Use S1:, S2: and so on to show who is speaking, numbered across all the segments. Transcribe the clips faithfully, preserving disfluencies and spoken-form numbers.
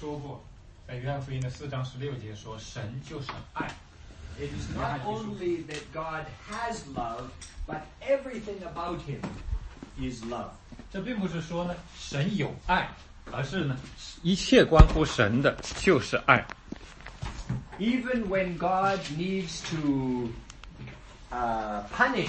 S1: 说过，在约翰福音的四章十六节说，神就是爱。
S2: It is not only that God has love, but everything about him is love.
S1: 这并不是说呢，神有爱，而是呢，一切关乎神的就是爱。
S2: Even when God needs to uh, punish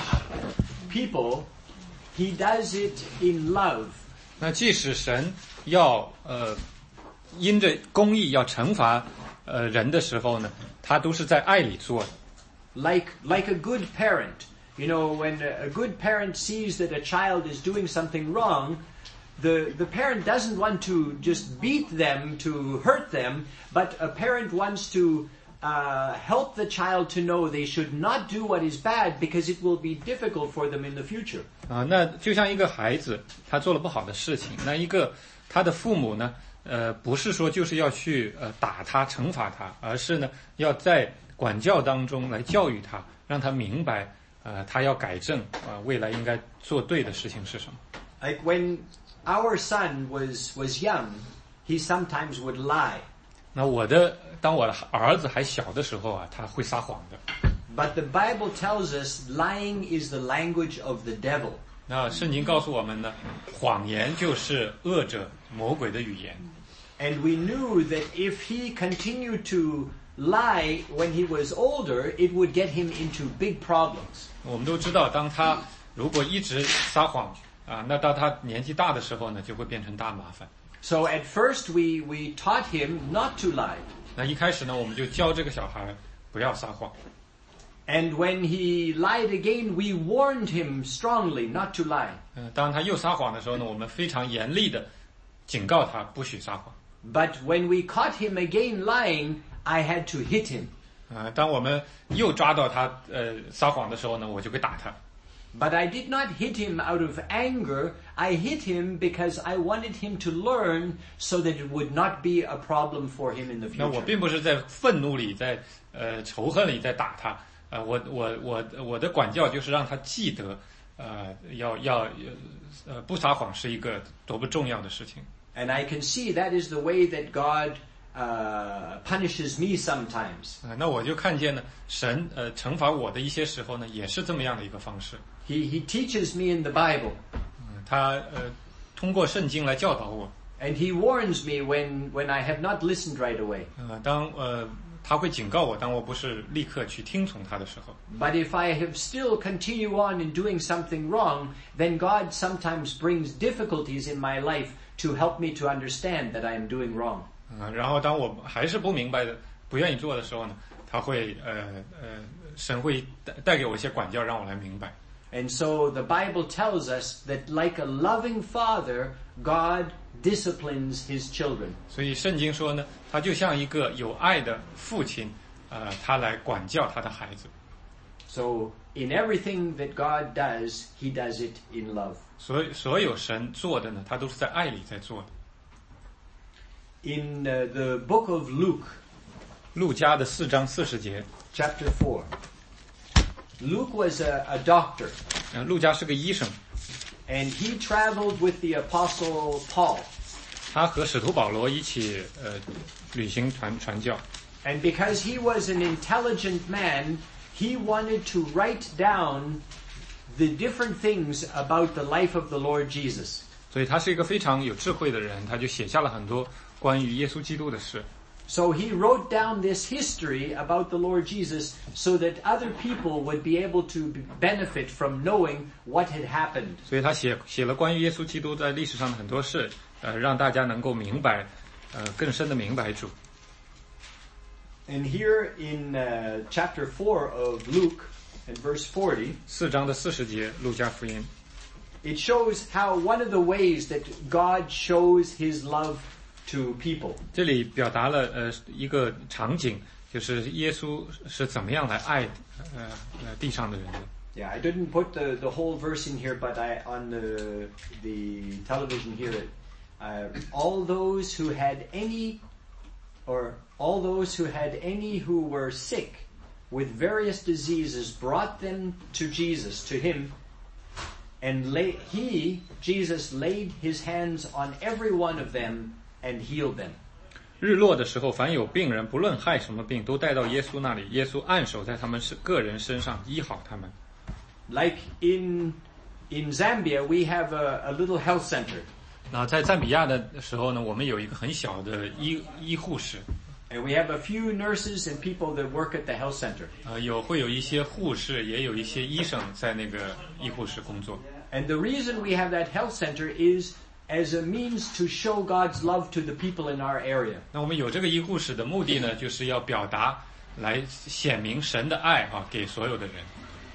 S2: people, he does it in love.
S1: 那即使神要呃因着公义要惩罚呃人的时候呢，他都是在爱里做的。
S2: Like like a good parent, you know, when a good parent sees that a child is doing something wrong, the the parent doesn't want to just beat them to hurt them, but a parent wants to uh, help the child to know they should not do what is bad because it will be difficult for them in the future.
S1: 啊，那就像一个孩子，他做了不好的事情，那一个他的父母呢，呃，不是说就是要去呃打他、惩罚他，而是呢要在管教当中来教育他，让他明白，呃，他要改正啊、呃，未来应该做对的事情是什么。
S2: Like when our son was was young, he sometimes would lie.
S1: 那我的当我的儿子还小的时候啊，他会撒谎的。
S2: But the Bible tells us lying is the language of the devil.
S1: 那圣经告诉我们呢，谎言就是恶者魔鬼的语言。
S2: And we knew that if he continued to lie when he was older, it would get him into big problems.
S1: 我们都知道，当他如果一直撒谎啊，那到他年纪大的时候呢，就会变成大麻烦。
S2: So at first we we taught him not to lie.
S1: 那一开始呢，我们就教这个小孩不要撒谎。
S2: And when he lied again, we warned him strongly not to lie.
S1: 嗯，当他又撒谎的时候呢，我们非常严厉的警告他不许撒谎。
S2: But when we caught him again lying, I had to hit him.
S1: 啊，当我们又抓到他呃撒谎的时候呢，我就会打他。
S2: But I did not hit him out of anger. I hit him because I wanted him to learn so that it would not be a problem for him in the
S1: 那我
S2: future.
S1: 并不是在愤怒里，在呃仇恨里在打他。呃，我我我我的管教就是让他记得，呃，要要呃不撒谎是一个多么重要的事情。
S2: And I can see that is the way that God uh, punishes me sometimes.
S1: 啊、呃，那我就看见呢，神呃惩罚我的一些时候呢，也是这么样的一个方式。
S2: He he teaches me in the Bible.
S1: 嗯，他呃通过圣经来教导我。
S2: And he warns me when when I have not listened right away.
S1: 呃，当呃他会警告我，当我不是立刻去听从他的时候。
S2: But if I have still continue on in doing something wrong, then God sometimes brings difficulties in my life to help me to understand that I am doing wrong.
S1: 啊、呃，然后当我还是不明白的、不愿意做的时候呢，他会呃呃，神会带带给我一些管教，让我来明白。
S2: And so the Bible tells us that like a loving father, God disciplines his children.
S1: 所以圣经说呢，他就像一个有爱的父亲，呃，他来管教他的孩子。
S2: So in everything that God does, he does it in love.
S1: 所以所有神做的呢，他都是在爱里在做的。
S2: In uh, the book of Luke,
S1: 路加的四章四十节
S2: chapter four, Luke was a, a doctor.
S1: 呃，路加是个医生，
S2: And he traveled with the apostle Paul.
S1: 他和使徒保罗一起呃旅行传传教。
S2: And because he was an intelligent man, he wanted to write down the different things about the life of the Lord Jesus.
S1: 所以他是一个非常有智慧的人，他就写下了很多关于耶稣基督的事。
S2: So he wrote down this history about the Lord Jesus so that other people would be able to benefit from knowing what had happened.
S1: 所以他写写了关于耶稣基督在历史上的很多事，呃，让大家能够明白，呃，更深的明白主。
S2: And here in uh, chapter four of Luke, in verse forty,
S1: 四章的四十节，路加福音，
S2: it shows how one of the ways that God shows his love to people.
S1: 这里表达了呃一个场景，就是耶稣是怎么样来爱呃呃地上的人的。
S2: Yeah, I didn't put the, the whole verse in here, but I on the the television here, uh, all those who had any, or all those who had any who were sick with various diseases brought them to Jesus, to him, and lay, he, Jesus, laid his hands on every one of them and healed them.
S1: 日落的时候，凡有病人，不论害什么病，都带到耶稣那里，耶稣按手在他们个人身上，医好他们。
S2: Like in in Zambia, we have a, a little health center.
S1: 那在赞比亚的时候呢，我们有一个很小的医医护室。
S2: And we have a few nurses and people that work at the health center.
S1: 呃，有会有一些护士，也有一些医生在那个医护室工作。
S2: And the reason we have that health center is as a means to show God's love to the people in our area.
S1: 那我们有这个医护室的目的呢，就是要表达来显明神的爱啊，给所有的人。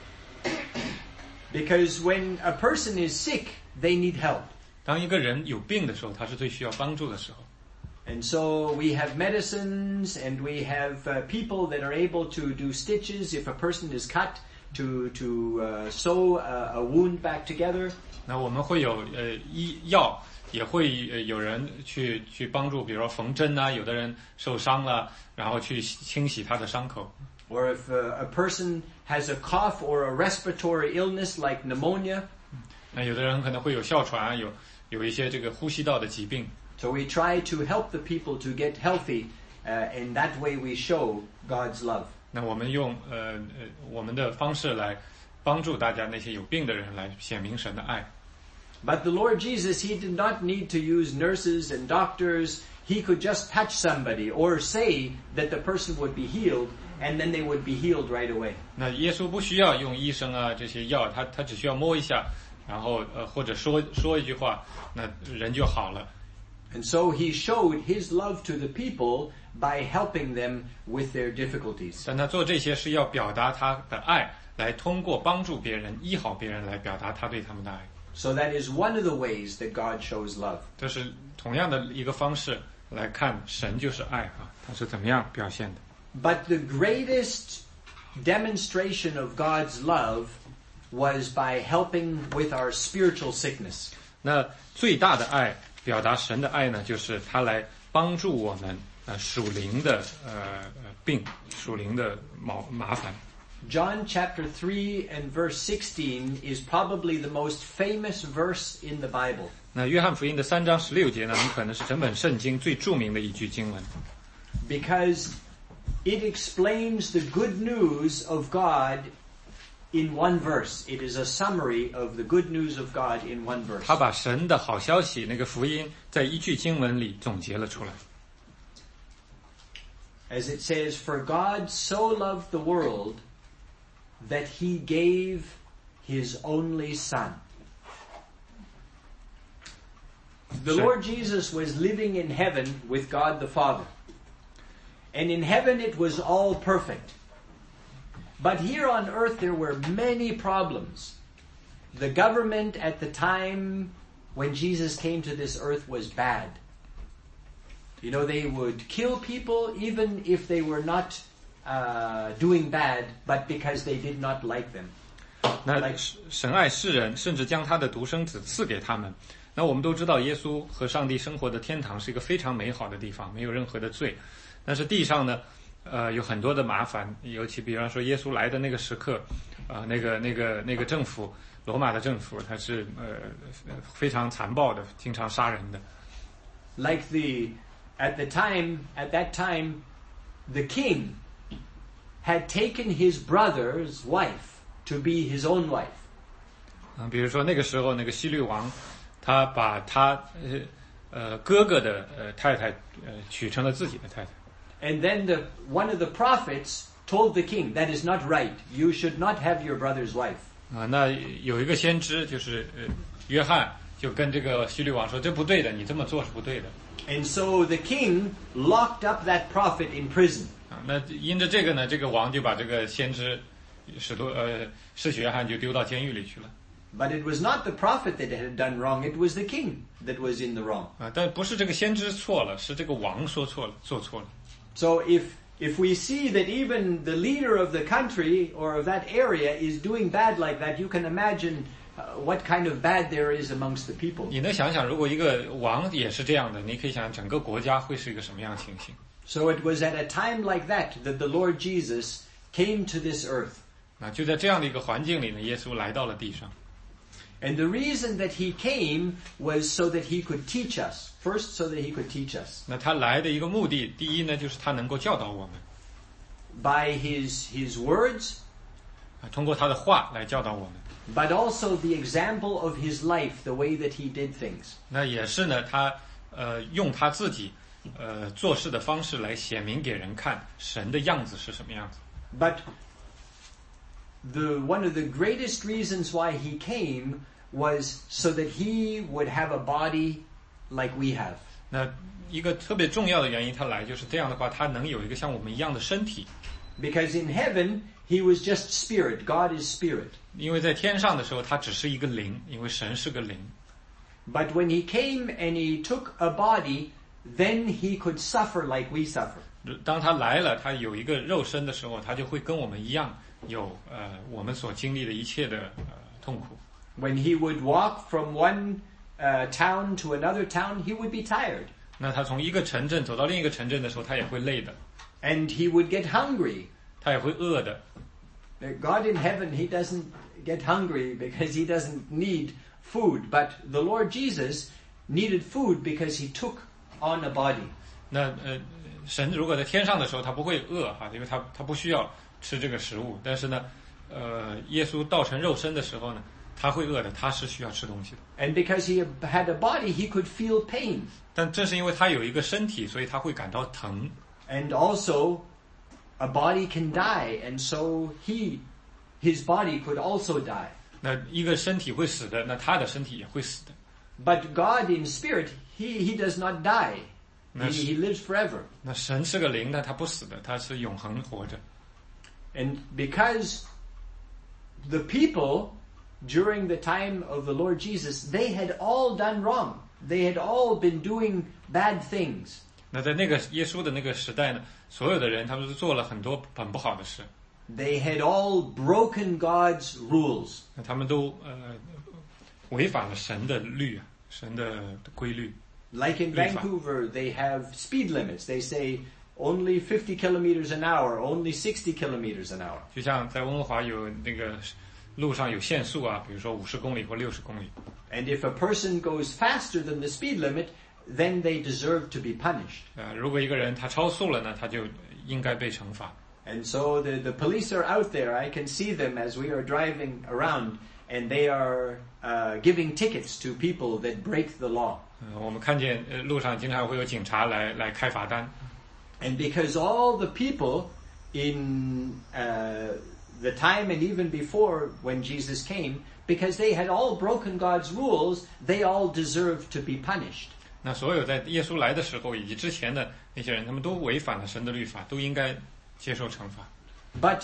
S2: Because when a person is sick, they need help.
S1: 当一个人有病的时候，他是最需要帮助的时候。
S2: And so we have medicines and we have uh, people that are able to do stitches if a person is cut, to to uh, sew a, a wound back together.
S1: 那我们会有呃医药，也会、呃、有人去去帮助，比如说缝针啊，有的人受伤了，然后去清洗他的伤口。
S2: Or if uh, a person has a cough or a respiratory illness like pneumonia.
S1: 那有的人可能会有哮喘，有有一些这个呼吸道的疾病。
S2: So we try to help the people to get healthy, uh, and that way we show God's love.
S1: 那我们用呃呃我们的方式来帮助大家那些有病的人来显明神的爱。
S2: But the Lord Jesus, he did not need to use nurses and doctors. He could just touch somebody or say that the person would be healed, and then they would be healed right away.
S1: 那耶稣不需要用医生啊这些药，他他只需要摸一下，然后呃或者说说一句话，那人就好了。
S2: And so he showed his love to the people by helping them with their difficulties.
S1: 但他做这些是要表达他的爱，来通过帮助别人、医好别人来表达他对他们的爱。
S2: So that is one of the ways that God shows love.
S1: 这是同样的一个方式来看神就是爱啊，他是怎么样表现的。
S2: But the greatest demonstration of God's love was by helping with our spiritual sickness.
S1: 那最大的爱，表达神的爱呢，就是他来帮助我们呃属灵的呃病，属灵的麻麻烦。
S2: John chapter three and verse sixteen is probably the most famous verse in the Bible.
S1: 那约翰福音的三章十六节呢，很可能是整本圣经最著名的一句经文。
S2: Because it explains the good news of God in one verse. It is a summary of the good news of God in one verse.
S1: 他把神的好消息那个福音在一句经文里总结了出来。
S2: As it says, "For God so loved the world that he gave his only son." The Lord Jesus was living in heaven with God the Father. And in heaven it was all perfect. But here on earth there were many problems. The government at the time when Jesus came to this earth was bad. You know, they would kill people even if they were not uh, doing bad, but because they did not like them.
S1: 那神爱世人，甚至将他的独生子赐给他们。那我们都知道，耶稣和上帝生活的天堂是一个非常美好的地方，没有任何的罪。但是地上呢，呃，有很多的麻烦，尤其比方说耶稣来的那个时刻，啊、呃，那个那个那个政府，罗马的政府，它是呃非常残暴的，经常杀人的。
S2: Like the at the time at that time, the king had taken his brother's wife to be his own wife.
S1: 啊、呃，比如说那个时候，那个希律王，他把他呃呃哥哥的呃太太呃娶成了自己的太太。
S2: And then the one of the prophets told the king, "That is not right. You should not have your brother's wife."
S1: 啊，那有一个先知就是呃约翰，就跟这个希律王说，这不对的，你这么做是不对的。
S2: And so the king locked up that prophet in prison.
S1: 啊，那因着这个呢，这个王就把这个先知使徒呃施洗约翰就丢到监狱里去了。
S2: But it was not the prophet that had done wrong, it was the king that was in the wrong.
S1: 啊，但不是这个先知错了，是这个王说错了，做错了。
S2: So if if we see that even the leader of the country or of that area is doing bad like that, you can imagine uh, what kind of bad there is amongst the people.
S1: 你能想想，如果一个王也是这样的，你可以想想整个国家会是一个什么样的情形。
S2: So it was at a time like that that the Lord Jesus came to this earth.
S1: 啊，就在这样的一个环境里呢，耶稣来到了地上。
S2: And the reason that he came was so that he could teach us. First, so that he could teach us.
S1: 那他来的一个目的，第一呢，就是他能够教导我们，
S2: By his, his words,
S1: 啊，通过他的话来教导我们。
S2: but also the example of his life, the way that he did things.
S1: 那也是呢，他呃用他自己呃做事的方式来显明给人看神的样子是什么样子。
S2: But the one of the greatest reasons why he came was so that he would have a body like we have.
S1: 那一个特别重要的原因，他来就是这样的话，他能有一个像我们一样的身体。
S2: Because in heaven, he was just spirit. God is spirit.
S1: 因为在天上的时候，他只是一个灵，因为神是个灵。
S2: But when he came and he took a body, then he could suffer like we suffer.
S1: 当他来了，他有一个肉身的时候，他就会跟我们一样，有呃我们所经历的一切的呃痛苦。
S2: When he would walk from one uh, town to another town, he would be tired.
S1: 那他从一个城镇走到另一个城镇的时候，他也会累的，
S2: And he would get hungry.
S1: 他也会饿的。
S2: God in heaven, he doesn't get hungry because he doesn't need food. But the Lord Jesus needed food because he took on a body.
S1: 那呃，神如果在天上的时候，他不会饿哈，因为他他不需要吃这个食物。但是呢，呃，耶稣道成肉身的时候呢，他会饿的，他是需要吃东西的。
S2: And because he had a body, he could feel pain.
S1: 但正是因为他有一个身体，所以他会感到疼。
S2: And also, a body can die, and so he, his body could also die.
S1: 那一个身体会死的，那他的身体也会死的。
S2: But God in spirit, he, he does not die. He,
S1: Yes.
S2: he lives forever.
S1: 那神是个灵，但他不死的，他是永恒活着。
S2: And because the people during the time of the Lord Jesus, they had all done wrong. They had all been doing bad things.
S1: 那在那个耶稣的那个时代呢，所有的人他们是做了很多很不好的事，
S2: They had all broken God's rules.
S1: 那他们都呃违反了神的律啊，神的规律。
S2: Like in
S1: 律法。
S2: Vancouver, they have speed limits. They say only fifty kilometers an hour, only sixty kilometers an hour.
S1: 就像在温哥华有那个路上有限速啊，比如说五十公里或六十公里。
S2: And if a person goes faster than the speed limit, then they deserve to be punished.
S1: 呃，如果一个人他超速了呢，他就应该被惩罚。
S2: And so the, the police are out there. I can see them as we are driving around, and they are uh, giving tickets to people that break the law.
S1: 呃，我们看见呃路上经常会有警察来来开罚单。
S2: And because all the people in uh, the time and even before when Jesus came, because they had all broken God's rules, they all deserved to be punished.
S1: 那所有在耶稣来的时候以及之前的那些人，他们都违反了神的律法，都应该接受惩罚。
S2: But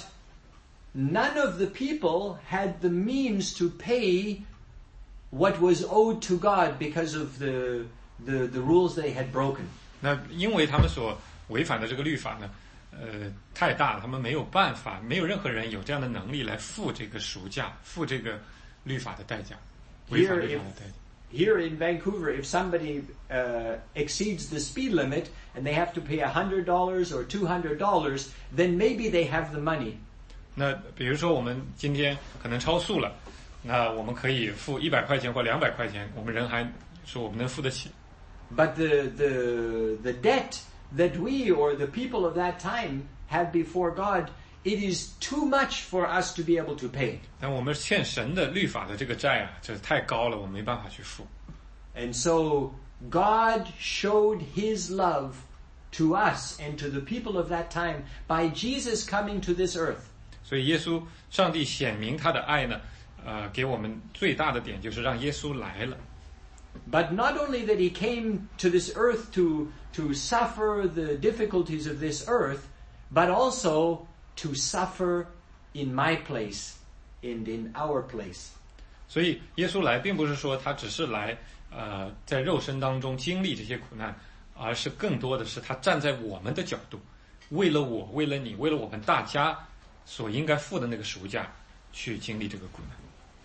S2: none of the people had the means to pay what was owed to God because of the, the, the rules they had broken.
S1: 那因为他们所违反的这个律法呢，呃，太大了，他们没有办法，没有任何人有这样的能力来付这个赎价，付这个律法的代价，违反
S2: Here,
S1: 律
S2: if,
S1: 法的代价。
S2: here in Vancouver, if somebody uh, exceeds the speed limit and they have to pay one hundred dollars or two hundred dollars, then maybe they have the money.
S1: 那比如说我们今天可能超速了，那我们可以付一百块钱或两百块钱，我们人还说我们能付得起。
S2: But the, the, the debt that we or the people of that time had before God, it is too much for us to be able to pay.
S1: 但我们欠神的律法的这个债啊，这太高了，我们没办法去付。
S2: And so God showed his love to us and to the people of that time by Jesus coming to this earth.
S1: 所以耶稣，上帝显明他的爱呢，呃，给我们最大的点就是让耶稣来了。
S2: But not only that he came to this earth to, to suffer the difficulties of this earth, but also to suffer in my place and in our place.
S1: 所以耶稣来，并不是说他只是来，呃，在肉身当中经历这些苦难，而是更多的是他站在我们的角度，为了我，为了你，为了我们大家所应该付的那个赎价，去经历这个苦难。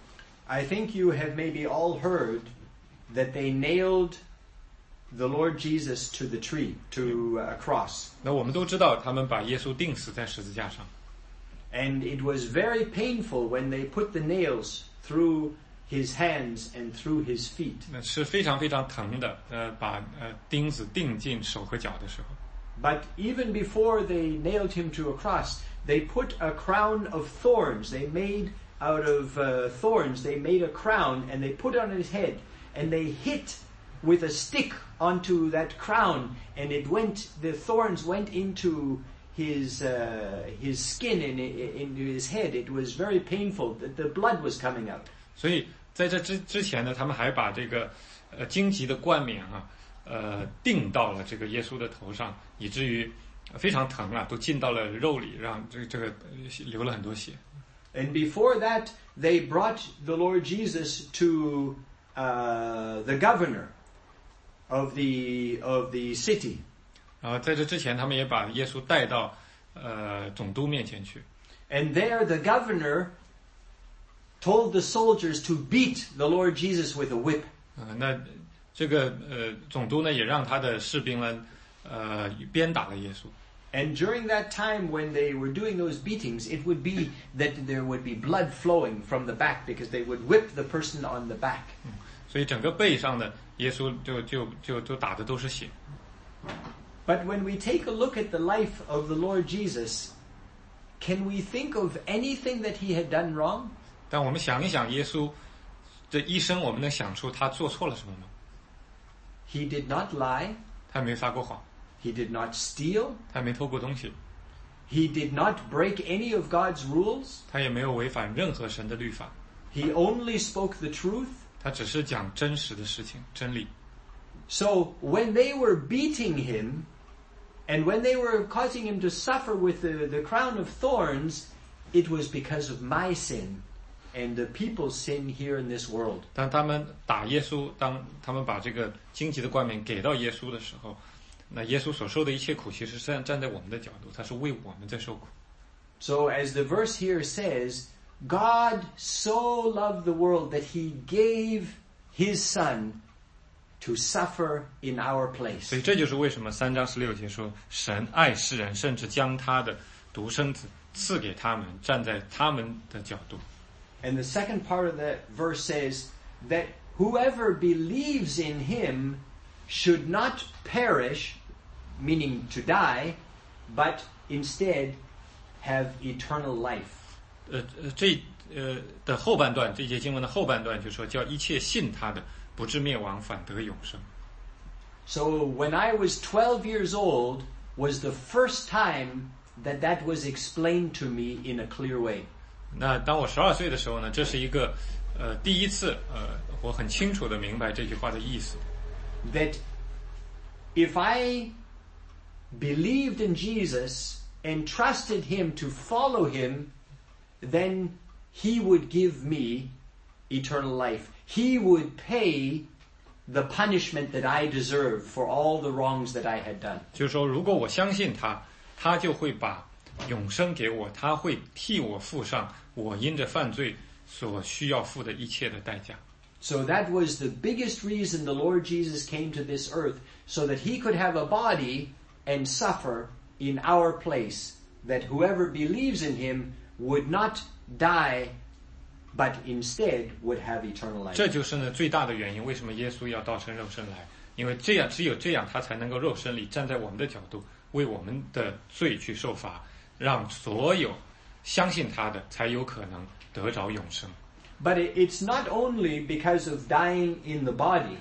S2: I think you have maybe all heard that they nailed the Lord Jesus to the tree, to a cross.
S1: 那我们都知道，他们把耶稣钉死在十字架上，
S2: And it was very painful when they put the nails through his hands and through his feet.
S1: 那是非常非常疼的，呃，把呃钉子钉进手和脚的时候。
S2: But even before they nailed him to a cross, they put a crown of thorns. They made out of uh, thorns, they made a crown and they put it on his head and they hit with a stick onto that crown and it went, the thorns went into his uh, his skin and into his head. It was very painful. The, the blood was coming out.
S1: 所以在这之之前呢，他们还把这个呃荆棘的冠冕啊，呃钉到了这个耶稣的头上，以至于非常疼啊，都进到了肉里，让这这个流了很多血。
S2: And before that, they brought the Lord Jesus to uh, the governor of the of the city.
S1: 然后在这之前，他们也把耶稣带到呃总督面前去。
S2: And there, the governor told the soldiers to beat the Lord Jesus with a whip.
S1: 呃，那这个呃总督呢，也让他的士兵呢，呃鞭打了耶稣。
S2: And during that time when they were doing those beatings, it would be that there would be blood flowing from the back because they would whip the person on the back.
S1: 所以整个背上的耶稣就就就就打的都是血。
S2: But when we take a look at the life of the Lord Jesus, can we think of anything that he had done wrong?
S1: 但我们想一想耶稣这一生，我们能想出他做错了什么吗？
S2: He did not lie.
S1: 他没撒过谎，
S2: He did not steal.
S1: 他没偷过东西，
S2: He did not break any of God's rules.
S1: 他也没有违反任何神的律法，
S2: He only spoke the truth.
S1: 他只是讲真实的事情，真理。
S2: So when they were beating him, and when they were causing him to suffer with the, the crown of thorns, it was because of my sin and the people's sin here in this world.
S1: 当他们打耶稣，当他们把这个荆棘的冠冕给到耶稣的时候，那耶稣所受的一切苦，其实是站站在我们的角度，他是为我们在受苦。
S2: So as the verse here says, God so loved the world that he gave his son to suffer in our place.
S1: 所以这就是为什么三章十六节说，神爱世人，甚至将他的独生子赐给他们，站在他们的角度。
S2: And the second part of that verse says that whoever believes in him should not perish, meaning to die, but instead have eternal life.
S1: 呃呃，这呃的后半段，这节经文的后半段就说，叫一切信他的，不至灭亡，反得永生。
S2: So when I was twelve years old was the first time that that was explained to me in a clear way.
S1: 那当我十二岁的时候呢，这是一个呃第一次呃我很清楚的明白这句话的意思。
S2: That if I believed in Jesus and trusted him to follow him, then he would give me eternal life. He would pay the punishment that I deserve for all the wrongs that I had done.
S1: 就是说，如果我相信他，他就会把永生给我，他会替我付上我因着犯罪所需要付的一切的代价。
S2: So that was the biggest reason the Lord Jesus came to this earth, so that he could have a body and suffer in our place, that whoever believes in him would not die, but instead would have eternal life.
S1: 这就是呢最大的原因，为什么耶稣要道成肉身来？因为这样，只有这样，他才能够肉身里站在我们的角度，为我们的罪去受罚，让所有相信他的才有可能得着永生。
S2: But it, it's not only because of dying in the body.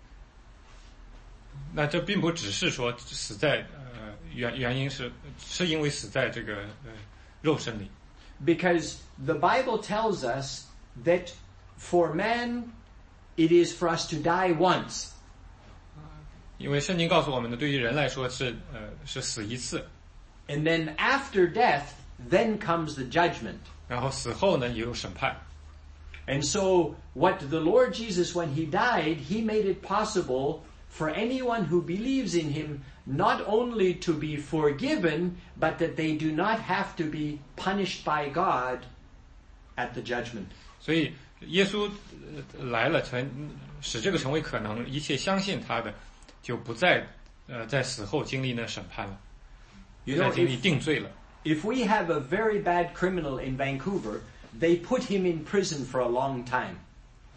S1: 那这并不只是说死在呃原原因是是因为死在这个呃肉身里。
S2: Because the Bible tells us that for man, it is for us to die once.
S1: 因为圣经告诉我们的，对于人来说是呃是死一次，
S2: And then after death, then comes the judgment.
S1: 然后死后呢也有审判。
S2: And so what the Lord Jesus, when he died, he made it possible for anyone who believes in him not only to be forgiven, but that they do not have to be punished by God at the judgment.
S1: 所以耶稣来了，成使这个成为可能，一切相信他的就不再呃在死后经历那审判了，不
S2: You
S1: 再
S2: know,
S1: 经历
S2: if,
S1: 定罪了。
S2: if we have a very bad criminal in Vancouver, they put him in prison for a long time.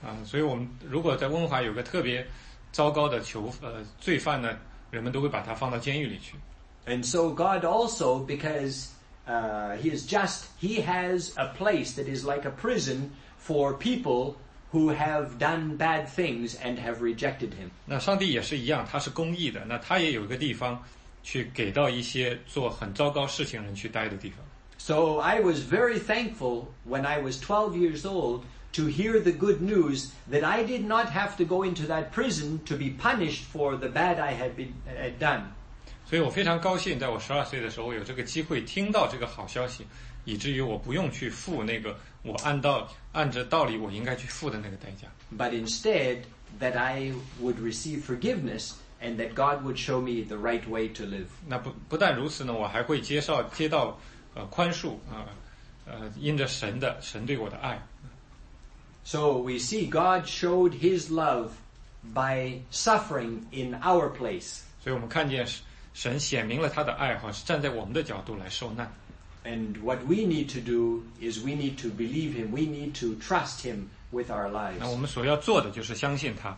S1: 啊，所以我们如果在温华有个特别糟糕的囚呃罪犯呢，人们都会把他放到监狱里去。
S2: And so God also, because uh, He is just, He has a place that is like a prison for people who have done bad things and have rejected Him.
S1: 那上帝也是一样，他是公义的，那他也有一个地方去给到一些做很糟糕事情人去待的地方。
S2: So I was very thankful when I was twelve years old to hear the good news that I did not have to go into that prison to be punished for the bad I had been had done.
S1: 所以我非常高兴，在我十二岁的时候有这个机会听到这个好消息，以至于我不用去付那个我按道按着道理我应该去付的那个代价。
S2: But instead, that I would receive forgiveness and that God would show me the right way to live.
S1: 那不不但如此呢，我还会接受接到呃宽恕啊呃因着神的神对我的爱。
S2: So we see God showed His love by suffering in our place.
S1: 所以我们看见神显明了他的爱，好是站在我们的角度来受难。
S2: And what we need to do is we need to believe Him. We need to trust Him with our lives.
S1: 那我们所要做的就是相信他。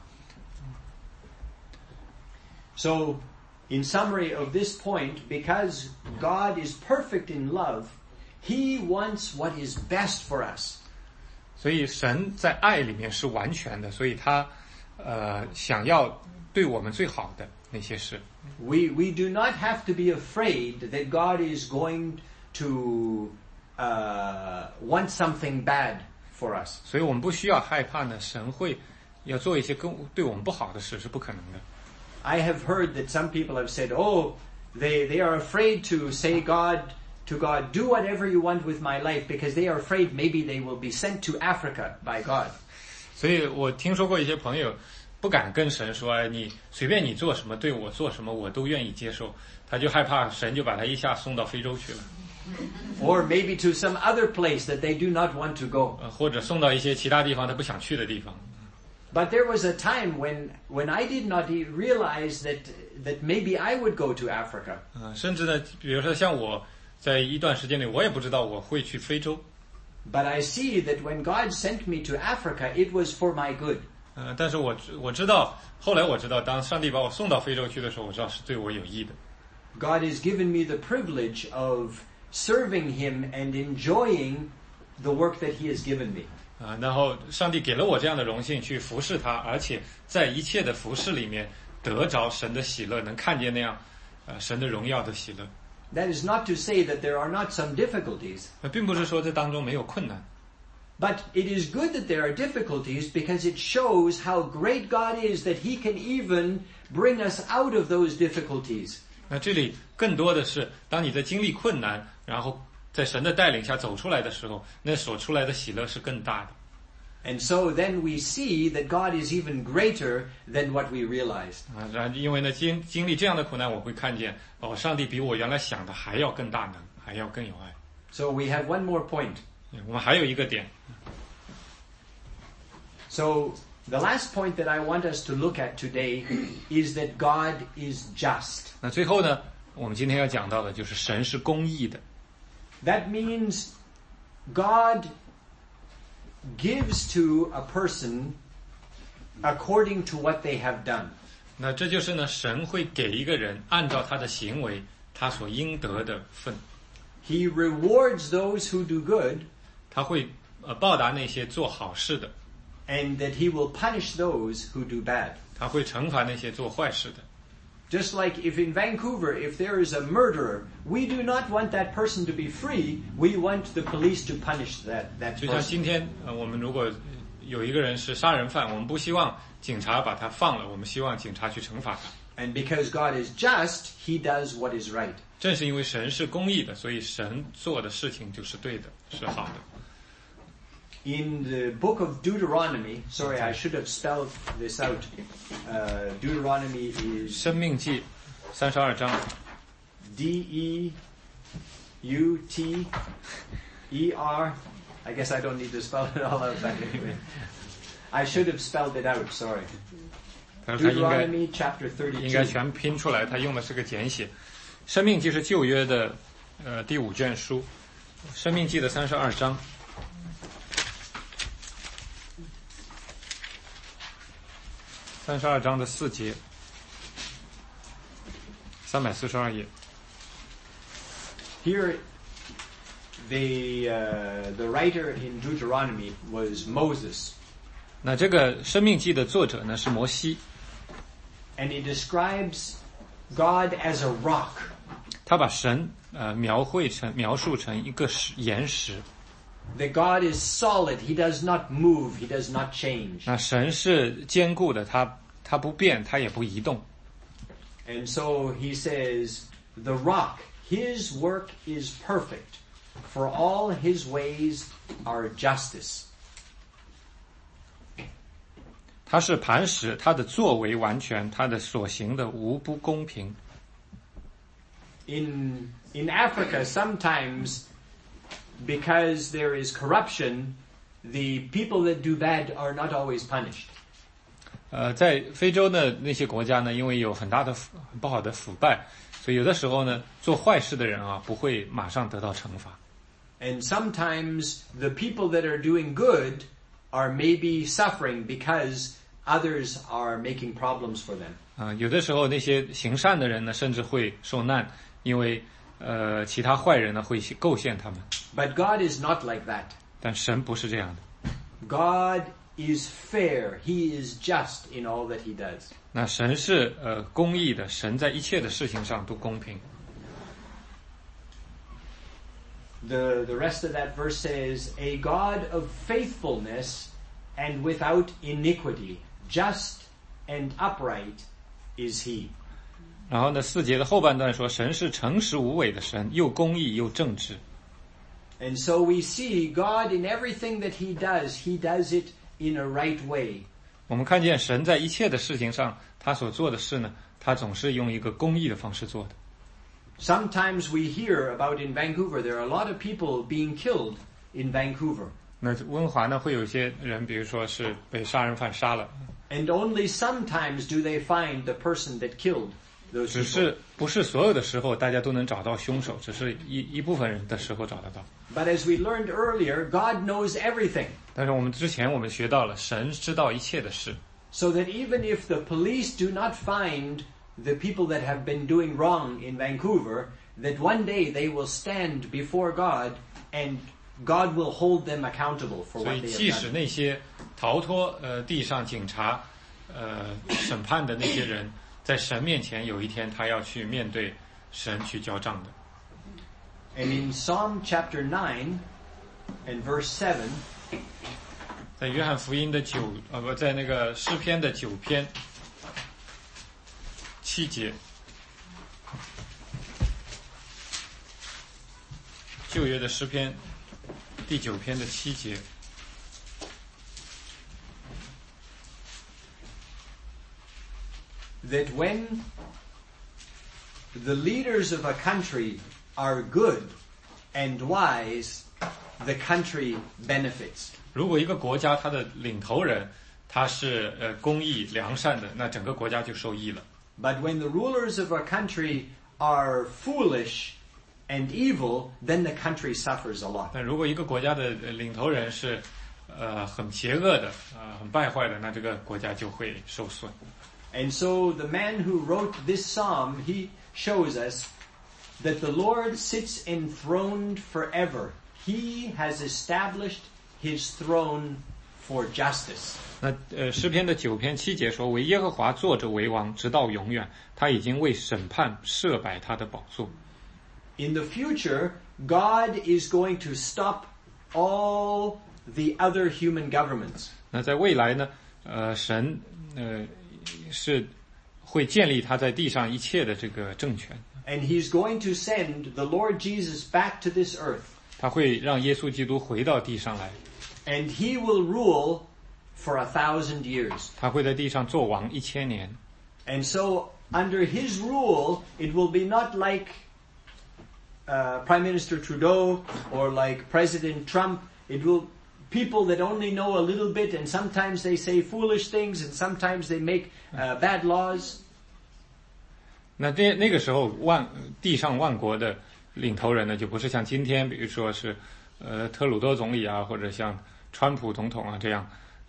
S2: So, in summary of this point, because God is perfect in love, He wants what is best for us.
S1: 所以神在爱里面是完全的，所以他呃想要对我们最好的那些事。
S2: We we do not have to be afraid that God is going to uh, want something bad for us.
S1: 所以我们不需要害怕呢，神会要做一些跟对我们不好的事是不可能的。
S2: I have heard that some people have said, "Oh, they they are afraid to say God to God, do whatever you want with my life because they are afraid maybe they will be sent to Africa by God."
S1: 所以我听说过一些朋友不敢跟神说，哎，你随便你做什么，对我做什么，我都愿意接受。他就害怕神就把他一下送到非洲去了。
S2: Or maybe to some other place that they do not want to go.
S1: 呃，或者送到一些其他地方他不想去的地方。
S2: But there was a time when when I did not realize that that maybe I would go to Africa.
S1: 呃，甚至呢，比如说像我在一段时间里，我也不知道我会去非洲。
S2: But I see that when God sent me to Africa, it was for my good.
S1: 呃，但是我我知道，后来我知道，当上帝把我送到非洲去的时候，我知道是对我有益的。
S2: God has given me the privilege of serving Him and enjoying the work that He has given me.
S1: 啊，然后上帝给了我这样的荣幸去服侍他，而且在一切的服侍里面得着神的喜乐，能看见那样，呃，神的荣耀的喜乐。
S2: That is not to say that there are not some difficulties.
S1: 那并不是说这当中没有困难。
S2: But it is good that there are difficulties because it shows how great God is that He can even bring us out of those difficulties.
S1: 那这里更多的是，当你在经历困难，然后在神的带领下走出来的时候，那所出来的喜乐是更大的。
S2: And so then we see that God is even greater than what we realized.
S1: 啊，然后因为呢经经历这样的苦难，我会看见哦，上帝比我原来想的还要更大能，还要更有爱。
S2: So we have one more point.
S1: 我们还有一个点。
S2: So the last point that I want us to look at today is that God is just.
S1: 那最后呢，我们今天要讲到的就是神是公义的。
S2: That means God gives to a person according to what they have done.
S1: 那这就是呢，神会给一个人按照他的行为，他所应得的份。
S2: He rewards those who do good.
S1: 他会呃报答那些做好事的。
S2: And that He will punish those who do bad.
S1: 他会惩罚那些做坏事的。
S2: Just like if in Vancouver, if there is a murderer, we do not want that person to be free. We want the police to punish that that
S1: 就像
S2: person.
S1: 今天呃，我们如果有一个人是杀人犯，我们不希望警察把他放了，我们希望警察去惩罚他。
S2: And because God is just, He does what is right.
S1: 正是因为神是公义的，所以神做的事情就是对的，是好的。
S2: In the book of Deuteronomy, sorry, I should have spelled this out. Uh, Deuteronomy is
S1: 申命记三十二章
S2: D E U T E R. I guess I don't need to spell it all out, but anyway. I should have spelled it out, sorry.
S1: 他说他应该
S2: Deuteronomy chapter
S1: 应该
S2: thirty-two.
S1: 全拼出来，他用的是个简写。申命记是旧约的呃第五卷书，申命记的三十二章。 三十二章的四节，三百四十二页。
S2: Here, the uh, the writer in Deuteronomy was Moses,
S1: 那这个《生命记》的作者呢是摩西，
S2: and he describes God as a rock.
S1: 他把神呃描绘成描述成一个石岩石。
S2: That God is solid; He does not move; He does not change.
S1: 那神是坚固的，他他不变，他也不移动。
S2: And so he says, the rock, His work is perfect, for all His ways are justice.
S1: 他是磐石，他的作为完全，他的所行的无不公平。
S2: In in Africa, sometimes because there is corruption, the people that do bad are not always punished.
S1: 呃，在非洲的那些国家呢，因为有很大的腐不好的腐败，所以有的时候呢，做坏事的人啊，不会马上得到惩罚。
S2: And sometimes the people that are doing good are maybe suffering because others are making problems for them.
S1: 啊、有的时候那些行善的人呢，甚至会受难，因为呃，其他坏人呢会构陷他们。
S2: But God is not like that.
S1: 但神不是这样的。
S2: God is fair. He is just in all that He does.
S1: 那神是呃公义的，神在一切的事情上都公平。
S2: The, the rest of that verse says, a God of faithfulness and without iniquity, just and upright is He.
S1: 然后呢，四节的后半段说，神是诚实无伪的神，又公义又正直。
S2: And so we see God in everything that He does, He does it in a right way.
S1: 我们看见神在一切的事情上，他所做的事呢，他总是用一个公义的方式做的。
S2: Sometimes we hear about in Vancouver, there are a lot of people being killed in Vancouver.
S1: 那温华呢，会有一些人，比如说是被杀人犯杀了，
S2: And only sometimes do they find the person that killed those
S1: 只
S2: people.
S1: 是不是所有的时候大家都能找到凶手，只是一一部分人的时候找得到。
S2: But as we learned earlier, God knows everything.
S1: 但是我们之前我们学到了，神知道一切的事，
S2: So that even if the police do not find the people that have been doing wrong in Vancouver, that one day they will stand before God and God will hold them accountable for
S1: 所
S2: what
S1: 以
S2: they
S1: 即
S2: have
S1: 使
S2: done.
S1: 那些逃脱呃地上警察呃审判的那些人，在神面前有一天他要去面对神去交账的。
S2: And in Psalm chapter nine and verse seven,
S1: 在约翰福音的九呃不在那个诗篇的九篇七节，旧约的诗篇第九篇的七节，
S2: that when the leaders of a country are good and wise, the country benefits.
S1: 如果一个国家它的领头人他是呃公义良善的，那整个国家就受益了。
S2: But when the rulers of a country are foolish and evil, then the country suffers a lot.
S1: 但如果一个国家的呃领头人是呃很邪恶的呃很败坏的，那这个国家就会受损。
S2: And so the man who wrote this psalm, he shows us that the Lord sits enthroned forever. He has established His throne for justice.
S1: 那呃诗篇的九篇七节说，为耶和华坐着为王，直到永远。他已经为审判设摆他的宝座。
S2: In the future, God is going to stop all the other human governments.
S1: 那在未来呢，呃，神呃是会建立他在地上一切的这个政权，
S2: And He's going to send the Lord Jesus back to this earth.
S1: 他会让耶稣基督回到地上来，
S2: And He will rule for a thousand years.
S1: 他会在地上做王一千年。
S2: And so, under His rule, it will be not like uh, Prime Minister Trudeau or like President Trump. It will people that only know a little bit, and sometimes they say foolish things, and sometimes they make uh, bad laws.
S1: 那这那个时候万地上万国的领头人呢，就不是像今天，比如说是呃特鲁多总理啊，或者像川普总统啊这样，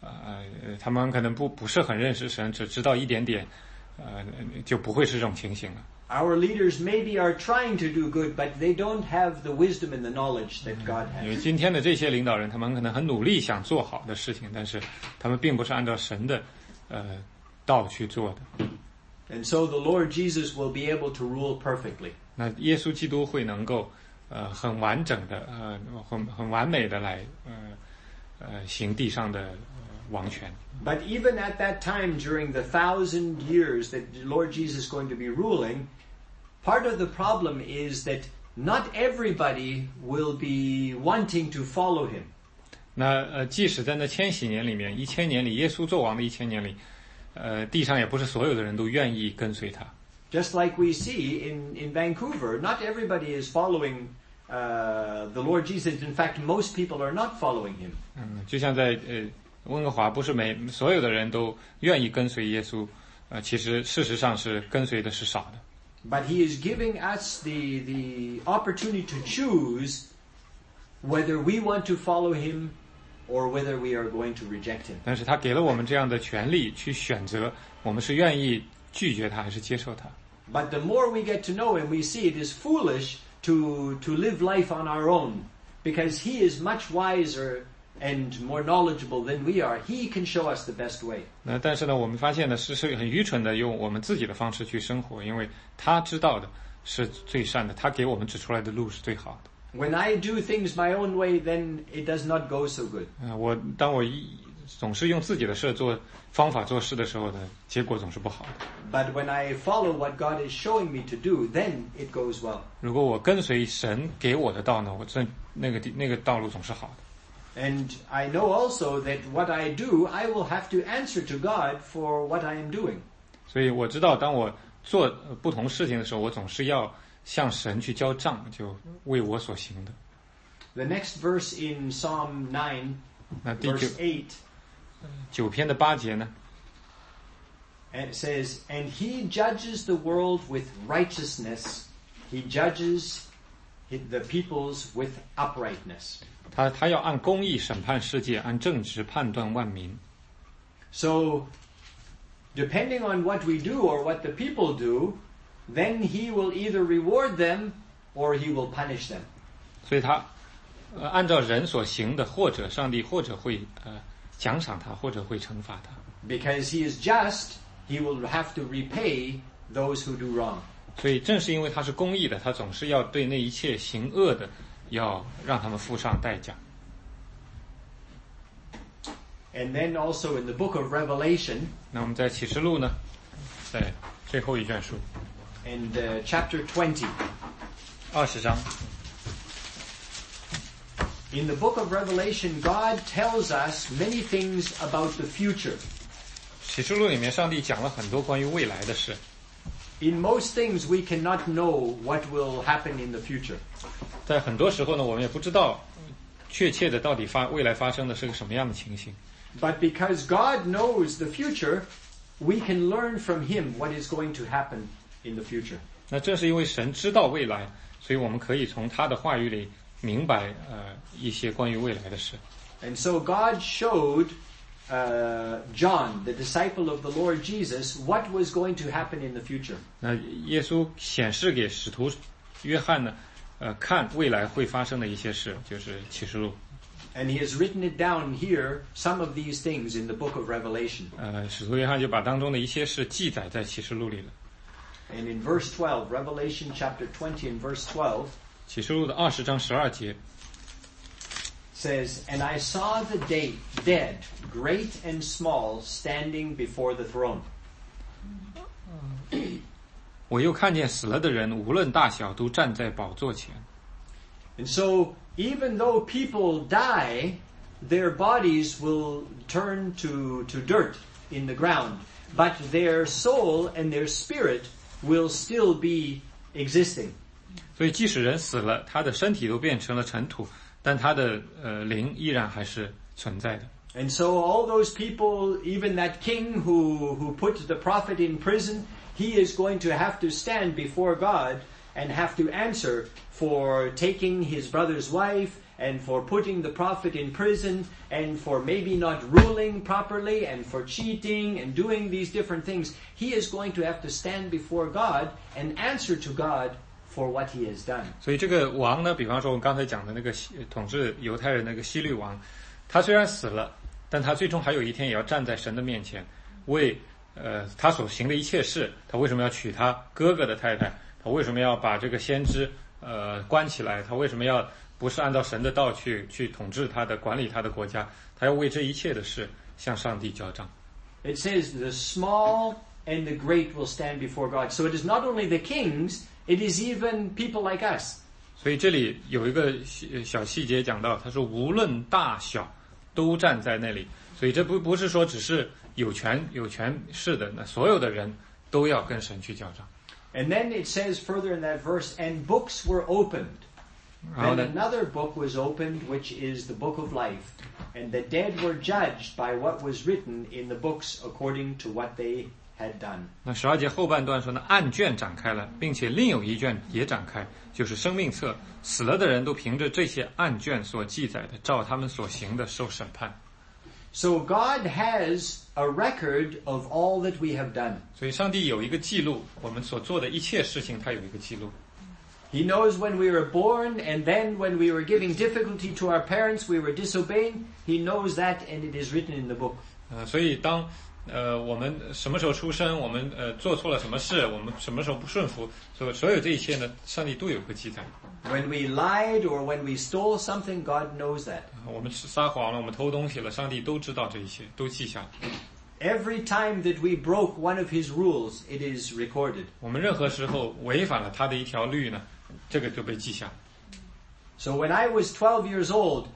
S1: 呃，他们可能不不是很认识神，只知道一点点，呃，就不会是这种情形了。
S2: Our leaders maybe are trying to do good, but they don't have the wisdom and the knowledge that God
S1: 因为
S2: has.
S1: 今天的这些领导人，他们可能很努力想做好的事情，但是他们并不是按照神的呃道去做的。
S2: And so the Lord Jesus will be able to rule perfectly.
S1: 那耶稣基督会能够呃很完整的呃很很完美的来呃呃行地上的、呃、王权。
S2: But even at that time, during the thousand years that the Lord Jesus is going to be ruling, part of the problem is that not everybody will be wanting to follow him.
S1: 那呃，即使在那千禧年里面，一千年里，耶稣做王的一千年里，呃，地上也不是所有的人都愿意跟随他。
S2: Just like we see in, in Vancouver, not everybody is following uh, the Lord Jesus. In fact, most people are not following him.
S1: 嗯，就像在呃温哥华，不是每所有的人都愿意跟随耶稣，呃，其实事实上是跟随的是少的。
S2: But he is giving us the, the opportunity to choose whether we want to follow him or whether we are going to reject him.
S1: 但是他给了我们这样的权利去选择，我们是愿意拒绝他还是接受他。
S2: But the more we get to know him, we see it is foolish to, to live life on our own, because he is much wiser and more knowledgeable than we are. He can show us the best way.
S1: 那但是呢，我们发现呢，是是很愚蠢的，用我们自己的方式去生活，因为他知道的是最善的，他给我们指出来的路是最好的。
S2: When I do things my own way, then it does not go so good.
S1: 呃，我当我一总是用自己的事做方法做事的时候呢，结果总是不好的。
S2: But when I follow what God is showing me to do, then it goes well.
S1: 如果我跟随神给我的道呢，我这那个地那个道路总是好的。
S2: And I know also that what I do, I will have to answer to God for what I am doing.
S1: 所以我知道，当我做不同事情的时候，我总是要向神去交账，就为我所行的。
S2: The next verse in Psalm nine,
S1: 那第九
S2: verse eight,
S1: 九篇的八节呢，
S2: and it says, "And he judges the world with righteousness. He judges the peoples with uprightness."
S1: 他他要按公义审判世界，按正直判断万民。
S2: So, depending on what we do or what the people do, then he will either reward them or he will punish them.
S1: 所以他呃按照人所行的，或者上帝或者会呃奖赏他，或者会惩罚他。
S2: Because he is just, he will have to repay those who do wrong.
S1: 所以正是因为他是公义的，他总是要对那一切行恶的，要让他们付上代价。
S2: And then also in the book of Revelation,
S1: 那我们在启示录呢，在最后一卷书
S2: and uh, chapter twenty,
S1: 二十章，
S2: in the book of Revelation, God tells us many things about the future.
S1: 启示录里面上帝讲了很多关于未来的事。
S2: In most things, we cannot know what will happen in the future.
S1: 在很多时候呢，我们也不知道确切的到底发未来发生的是个什么样的情形。
S2: But because God knows the future, we can learn from him what is going to happen in the future.
S1: 那正是因为神知道未来，所以我们可以从他的话语里明白呃一些关于未来的事。
S2: And so God showed uh, John, the disciple of the Lord Jesus, what was going to happen in the future.
S1: 那耶稣显示给使徒约翰呢，呃，看未来会发生的一些事，就是启示录。
S2: And he has written it down here, some of these things in the book of Revelation.
S1: 呃，使徒约翰就把当中的一些事记载在启示录里了。
S2: And in verse twelve, Revelation chapter twenty and verse twelve,
S1: 启示录的二十章十二节
S2: says, "And I saw the day, dead, great and small, standing before the throne."
S1: 我又看见死了的人，无论大小，都站在宝座前。
S2: And so, even though people die, their bodies will turn to, to dirt in the ground, but their soul and their spirit will still be existing.
S1: 所以即使人死了，他的身体都变成了尘土，但他的呃灵依然还是存在的。
S2: And so all those people, even that king who, who put the prophet in prison, he is going to have to stand before God and have to answer for taking his brother's wife and for putting the prophet in prison, and for maybe not ruling properly, and for cheating and doing these different things, he is going to have to stand before God and answer to God for what he has done.
S1: 所以这个王呢，比方说我们刚才讲的那个统治犹太人那个希律王，他虽然死了，但他最终还有一天也要站在神的面前，为呃他所行的一切事，他为什么要娶他哥哥的太太，他为什么要把这个先知呃关起来，他为什么要不是按照神的道去去统治他的管理他的国家，他要为这一切的事向上帝交账。
S2: It says the small and the great will stand before God. So it is not only the kings, it is even people like us.
S1: 所以这里有一个小细节讲到，他说无论大小都站在那里，所以这不不是说只是有权有权势的，那所有的人都要跟神去交账。
S2: And then it says further in that verse, and books were opened. Then another book was opened, which is the book of life. And the dead were judged by what was written in the books according to what they had done.
S1: 那十二节后半段说呢，案卷展开了，并且另有一卷也展开，就是生命册。死了的人都凭着这些案卷所记载的，照他们所行的受审判。
S2: So God has a record of all that we have done.
S1: 所以上帝有一个记录，我们所做的一切事情，他有一个记录。
S2: He knows when we were born, and then when we were giving difficulty to our parents, we were disobeying. He knows that, and it is written in the book.
S1: 呃，所以当呃我们什么时候出生，我们呃做错了什么事，我们什么时候不顺服，所所有这一切呢，上帝都有个记载。
S2: When we lied or when we stole something, God knows that.
S1: 我们撒谎了，我们偷东西了，上帝都知道这一切，都记下了。
S2: Every time that we broke one of His rules, it is recorded.
S1: 我们任何时候违反了他的一条律呢，这个就被记下。
S2: So when I was twelve years old,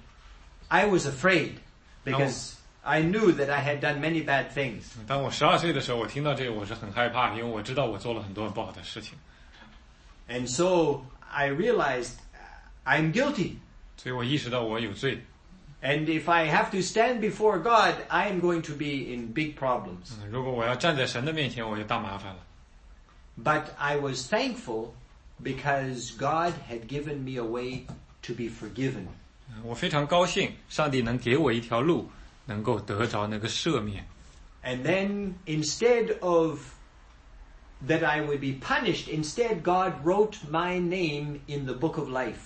S2: I was afraid because I knew that I had done many bad things.
S1: 当我十二岁的时候，我听到这个，我是很害怕，因为我知道我做了很多不好的事情。
S2: And so I realized I'm guilty.
S1: 所以我意识到我有罪。
S2: And if I have to stand before God, I am going to be in big problems.
S1: 嗯，如果我要站在神的面前，我就大麻烦了。
S2: But I was thankful because God had given me a way to be forgiven.
S1: 我非常高兴，上帝能给我一条路，能够得着那个赦免。
S2: And then instead of that I would be punished, instead God wrote my name in the book of life.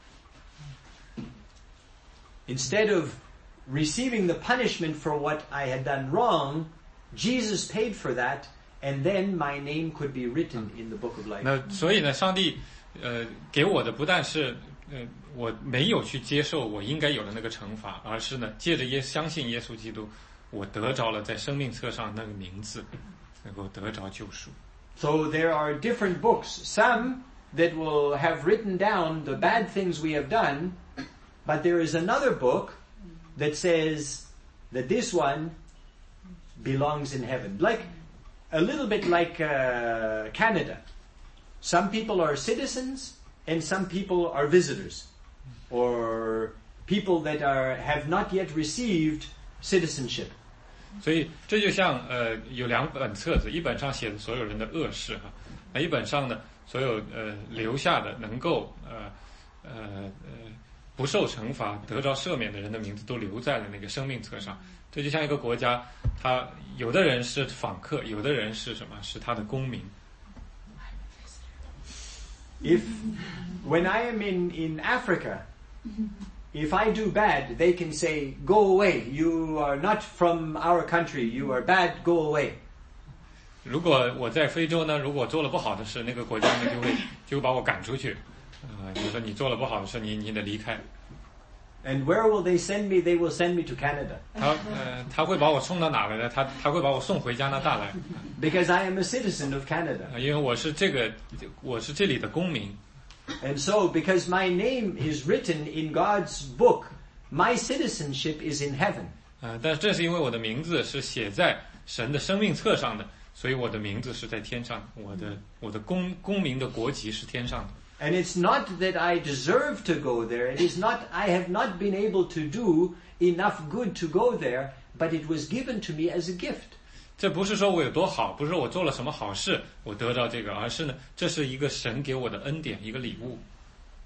S2: Instead of receiving the punishment for what I had done wrong, Jesus paid for that, and then my name could be written in the book of life.
S1: 那所以呢，上帝呃给我的不但是呃我没有去接受我应该有的那个惩罚，而是呢借着耶相信耶稣基督，我得着了在生命册上那个名字，能够得着救赎。
S2: So there are different books, some that will have written down the bad things we have done, but there is another book that says that this one belongs in heaven. Like, a little bit like uh, Canada. Some people are citizens and some people are visitors. Or people that are have not yet received citizenship.
S1: 所以这就像呃有两本册子，一本上写的所有人的恶事哈，那一本上呢所有呃留下的能够呃呃呃不受惩罚得着赦免的人的名字都留在了那个生命册上。这就像一个国家，他有的人是访客，有的人是什么？是他的公民。
S2: If when I am in in Africa, if I do bad, they can say, "Go away. You are not from our country. You are bad. Go away."
S1: 如果我在非洲呢，如果做了不好的事，那个国家呢就会就会把我赶出去，呃，就说你做了不好的事，你你得离开。
S2: And where will they send me? They will send me to Canada.
S1: 他呃他会把我送到哪来呢？他他会把我送回加拿大来，
S2: Because I am a citizen of Canada.
S1: 因为我是这个我是这里的公民。
S2: And so, because my name is written in God's book, my citizenship is in heaven.
S1: 呃，但正是因为我的名字是写在神的生命册上的，所以我的名字是在天上，我的我的公公民的国籍是天上的。
S2: And it's not that I deserve to go there. It is not, I have not been able to do enough good to go there, but it was given to me as a gift.
S1: 这不是说我有多好，不是说我做了什么好事，我得到这个，而是呢，这是一个神给我的恩典，一个礼物。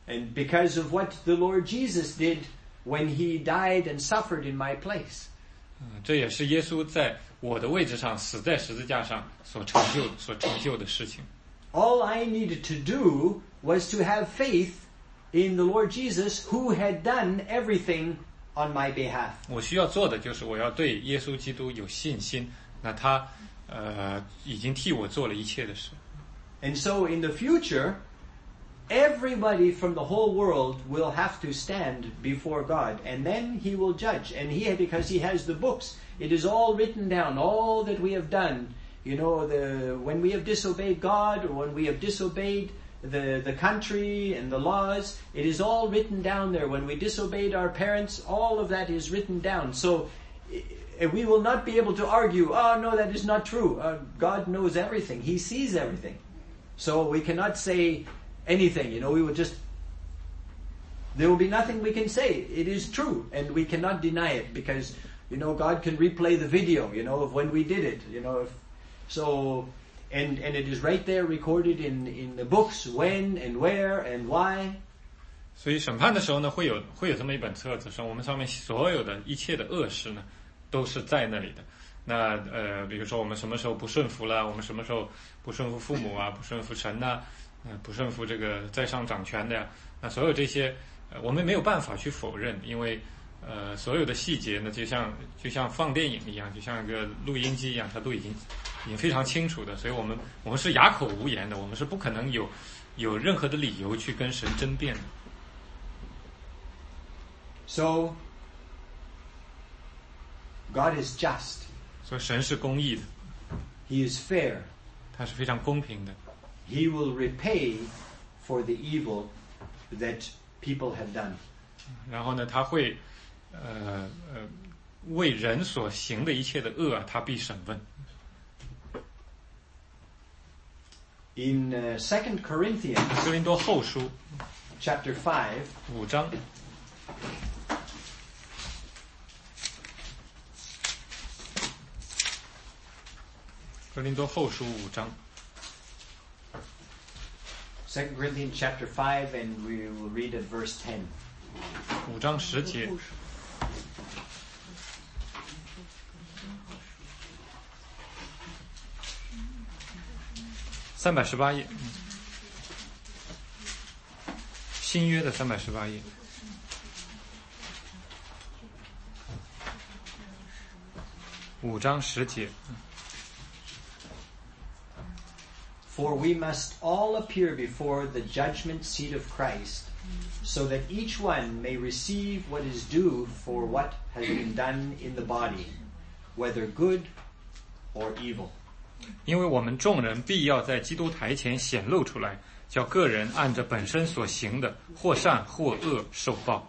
S2: And because of what the Lord Jesus did when he died and suffered in my place.
S1: 嗯，这也是耶稣在我的位置上死在十字架上所成就所成就的事情。
S2: All I needed to do was to have faith in the Lord Jesus who had done everything on my behalf.
S1: 我需要做的就是我要对耶稣基督有信心，那他呃已经替我做了一切的事。
S2: And so in the future, everybody from the whole world will have to stand before God, and then he will judge. And he, because he has the books, it is all written down, all that we have done. You know, the when we have disobeyed God, or when we have disobeyed the, the country and the laws, it is all written down there. When we disobeyed our parents, all of that is written down. So we will not be able to argue, oh no, that is not true. Uh, God knows everything. He sees everything. So we cannot say anything, you know, we will just, there will be nothing we can say. It is true, and we cannot deny it, because, you know, God can replay the video, you know, of when we did it, you know, if, so, and, and it is right there recorded in, in the books, when and where and why.
S1: 所以审判的时候呢，会有会有这么一本册子，说我们上面所有的一切的恶事呢，都是在那里的。那呃，比如说我们什么时候不顺服了，我们什么时候不顺服父母啊，不顺服神呐、啊，呃，不顺服这个在上掌权的呀，那所有这些，呃，我们没有办法去否认，因为呃，所有的细节呢，就像就像放电影一样，就像一个录音机一样，它都已经已经非常清楚的，所以我们我们是哑口无言的，我们是不可能有有任何的理由去跟神争辩的。
S2: So, God is just.
S1: 所以神是公义的，
S2: He is fair.
S1: 他是非常公平的。
S2: He will repay for the evil that people have done.
S1: 然后呢，他会呃呃为人所行的一切的恶，他必审问。
S2: In uh, Second Corinthians
S1: 哥林多后书
S2: chapter five,
S1: 五章。哥林多后书五章。
S2: Second Corinthians chapter five, and we will read at verse ten.
S1: 五章十节。三百十八页，新约的三百十八页。五章十节。
S2: For we must all appear before the judgment seat of Christ, so that each one may receive what is due for what has been done in the body, whether good or evil.
S1: 因为我们众人必要在基督台前显露出来，叫个人按着本身所行的，或善或恶受报。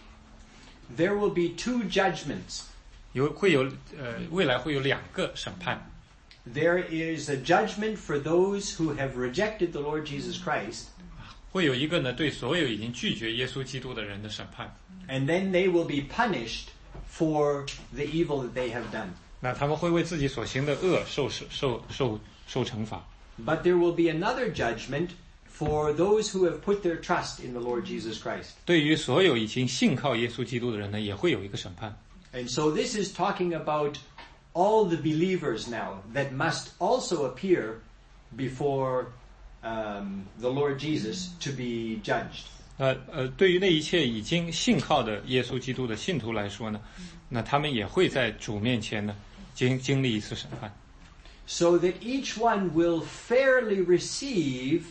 S2: There will be two judgments.
S1: 有会有呃，未来会有两个审判。
S2: There is a judgment for those who have rejected the Lord Jesus Christ.
S1: 会有一个呢，对所有已经拒绝耶稣基督的人的审判。
S2: And then they will be punished for the evil that they have done.
S1: 那他们会为自己所行的恶受受受受惩罚。
S2: But there will be another judgment for those who have put their trust in the Lord Jesus Christ.
S1: 对于所有已经信靠耶稣基督的人呢，也会有一个审判。
S2: And so this is talking about all the believers now that must also appear before um, the Lord Jesus to be judged.
S1: 呃呃，对于那一切已经信靠的耶稣基督的信徒来说呢，那他们也会在主面前呢经经历一次审判。
S2: So that each one will fairly receive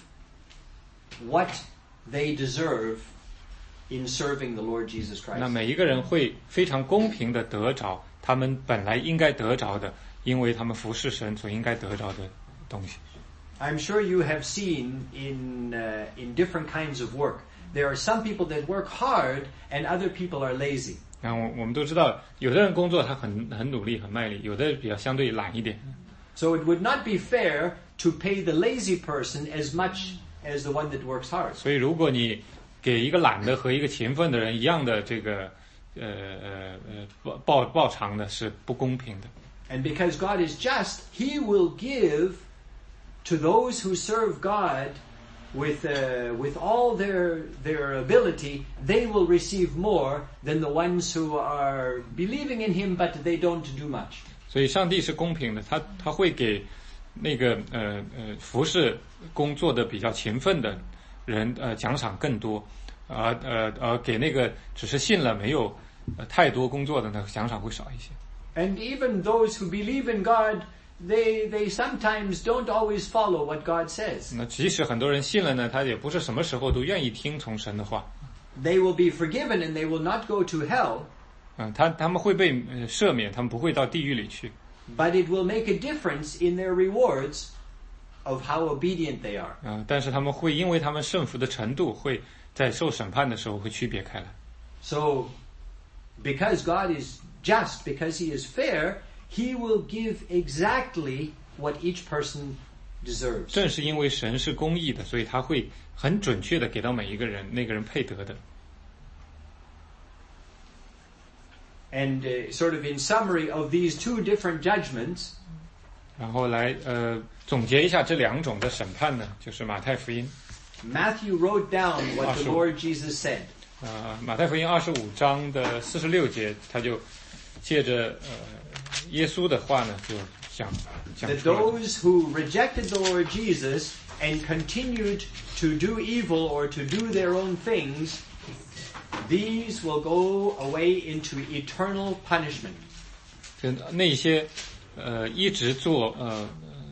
S2: what they deserve in serving the Lord Jesus Christ.
S1: 那每一个人会非常公平的得着他们本来应该得着的，因为他们服侍神所应该得着的东西。
S2: I'm sure you have seen in uh, in different kinds of work. There are some people that work hard and other people are lazy.
S1: 然后我们都知道，有的人工作他很很努力很卖力，有的比较相对懒一点。
S2: So it would not be fair to pay the lazy person as much as the one that works hard.
S1: 所以如果你给一个懒的和一个勤奋的人一样的这个呃呃呃报报报偿的，是不公平的。
S2: And because God is just, He will give to those who serve God with uh, with all their their ability, they will receive more than the ones who are believing in Him, but they don't do much.
S1: 所以上帝是公平的，他他会给那个呃呃服侍工作的比较勤奋的人呃奖赏更多，而呃而给那个只是信了没有呃太多工作的呢奖赏会少一些。
S2: And even those who believe in God, they they sometimes don't always follow what God says.
S1: 那即使很多人信了呢，他也不是什么时候都愿意听从神的话。
S2: They will be forgiven and they will not go to hell.
S1: 嗯，他他们会被呃赦免，他们不会到地狱里去。
S2: But it will make a difference in their rewards of how obedient they are.
S1: 嗯，但是他们会因为他们顺服的程度，会在受审判的时候会区别开来。
S2: So, because God is just, because He is fair, He will give exactly what each person deserves.
S1: 正是因为神是公义的，所以他会很准确的给到每一个人那个人配得的。
S2: And uh, sort of in summary of these two different judgments,
S1: 然后来呃总结一下这两种的审判呢，就是马太福音。
S2: Matthew wrote down what the Lord Jesus said.
S1: 呃，马太福音二十五章的四十六节，他就借着呃耶稣的话呢，就讲讲
S2: That
S1: 出来。
S2: those who rejected the Lord Jesus and continued to do evil or to do their own things, these will go away into eternal punishment.
S1: 就那些呃一直做呃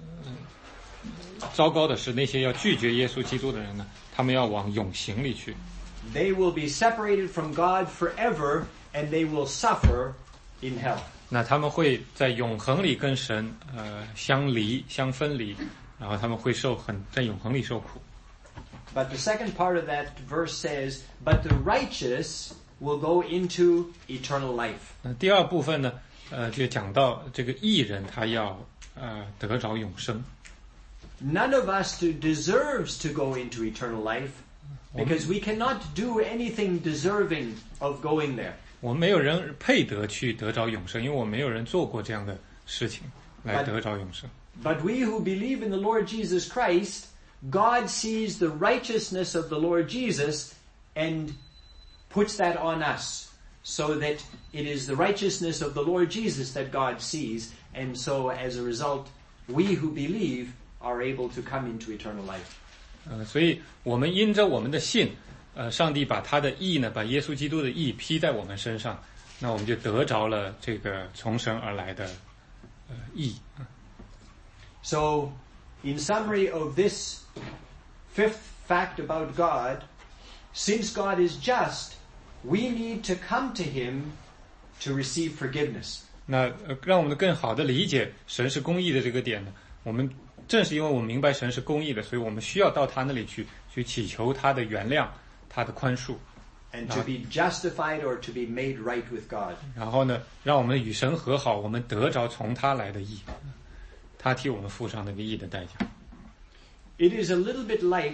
S1: 糟糕的事，那些要拒绝耶稣基督的人呢，他们要往永刑里去。
S2: They will be separated from God forever, and they will suffer in hell.
S1: 那他们会在永恒里跟神呃相离相分离，然后他们会受很在永恒里受苦。
S2: But the second part of that verse says, "But the righteous will go into eternal life."
S1: 那第二部分呢，呃，就讲到这个义人他要呃得着永生。
S2: None of us deserves to go into eternal life, because we cannot do anything deserving of going there.
S1: 我们没有人配得去得着永生，因为我们没有人做过这样的事情来得着永生。
S2: But we who believe in the Lord Jesus Christ, God sees the righteousness of the Lord Jesus and puts that on us, so that it is the righteousness of the Lord Jesus that God sees, and so as a result, we who believe are able to come into eternal life.
S1: 呃，所以我们因着我们的信，呃，上帝把他的义呢，把耶稣基督的义披在我们身上，那我们就得着了这个从神而来的呃义。
S2: So, in summary of this fifth fact about God, since God is just, we need to come to Him to receive forgiveness.
S1: 那呃，让我们更好的理解神是公义的这个点呢，我们正是因为我们明白神是公义的，所以我们需要到他那里去，去祈求他的原谅，他的宽恕，
S2: And to be justified or to be made right with God.
S1: 然后呢，让我们与神和好，我们得着从他来的义，他替我们付上那个义的代价。
S2: It is a little bit like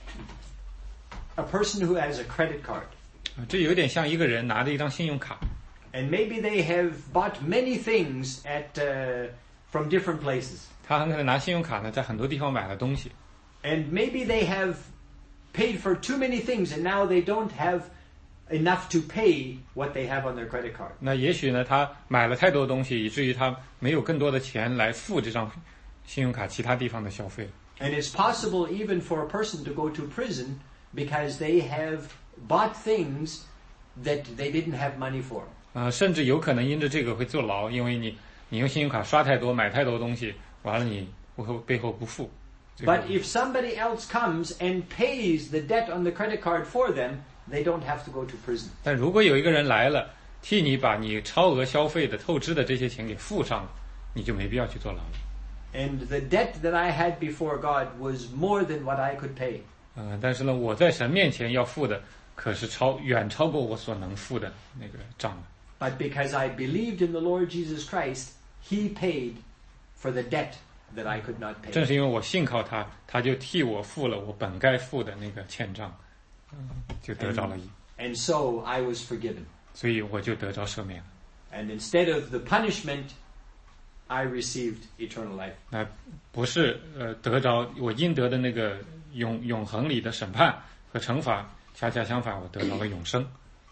S2: a person who has a credit card.
S1: 啊，这有点像一个人拿着一张信用卡，
S2: And maybe they have bought many things at uh, from different places.
S1: 他很可能拿信用卡呢，在很多地方买了东西，
S2: And maybe they have paid for too many things and now they don't have enough to pay what they have on their credit card.
S1: 那也许呢，他买了太多东西，以至于他没有更多的钱来付这张信用卡其他地方的消费。
S2: And it's possible even for a person to go to prison because they have bought things that they didn't have money for.
S1: 呃，甚至有可能因着这个会坐牢，因为你你用信用卡刷太多，买太多东西，完了你背后背后不付。这个
S2: But if somebody else comes and pays the debt on the credit card for them, they don't have to go to prison.
S1: 但如果有一个人来了，替你把你超额消费的、透支的这些钱给付上了，你就没必要去坐牢了。
S2: And the debt that I had before God was more than what I could pay.
S1: 呃，但是呢，我在神面前要付的，可是超远超过我所能付的那个账了。
S2: But because I believed in the Lord Jesus Christ, He paid for the debt that I could not
S1: 正
S2: pay.
S1: 是因为我信靠他，他就替我付了我本该付的那个欠账，嗯，就得着了义，
S2: And so I was forgiven.
S1: 所以我就得着赦免了。
S2: And instead of the punishment, I received eternal life.
S1: 那不是呃得着我应得的那个永永恒里的审判和惩罚，恰恰相反，我得到了永生。